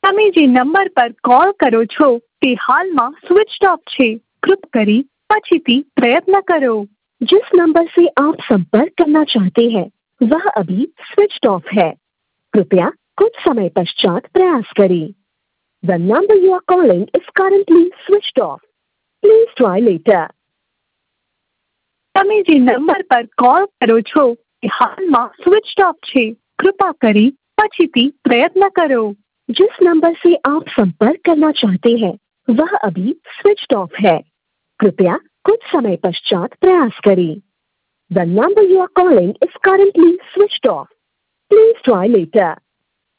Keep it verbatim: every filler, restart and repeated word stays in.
તમે જે નંબર પર કોલ કરો છો તે હાલમાં સ્વિચ ઓફ છે. कृपया કરી પછીથી પ્રયત્ન કરો. जिस नंबर से आप संपर्क करना चाहते हैं वह अभी स्विच ऑफ है. कृपया कुछ समय पश्चात प्रयास करें. The number you are calling is currently switched off. Please try later. તમે જે નંબર પર કોલ કરો છો તે હાલમાં સ્વિચ ઓફ છે. कृपया કરી પછીથી પ્રયત્ન કરો. जिस नंबर से आप संपर्क करना चाहते हैं वह अभी स्विच्ड ऑफ है. कृपया कुछ समय पश्चात प्रयास करें. The number you are calling is currently switched off. Please try later.